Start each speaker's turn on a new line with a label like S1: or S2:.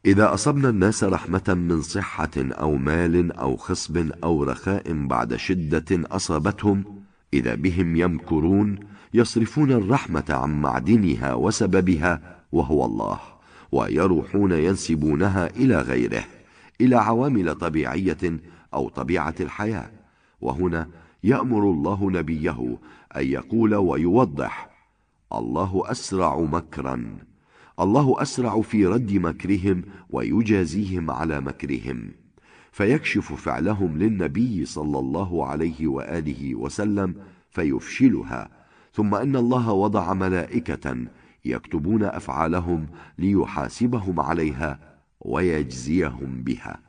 S1: إذا أصبنا الناس رحمة من صحة أو مال أو خصب أو رخاء بعد شدة أصابتهم، إذا بهم يمكرون يصرفون الرحمة عن معدنها وسببها وهو الله، ويروحون ينسبونها إلى غيره، إلى عوامل طبيعية أو طبيعة الحياة. وهنا يأمر الله نبيه أن يقول ويوضح: الله أسرع مكرا، الله أسرع في رد مكرهم ويجازيهم على مكرهم، فيكشف فعلهم للنبي صلى الله عليه وآله وسلم فيفشلها، ثم إن الله وضع ملائكة يكتبون أفعالهم ليحاسبهم عليها ويجزيهم بها.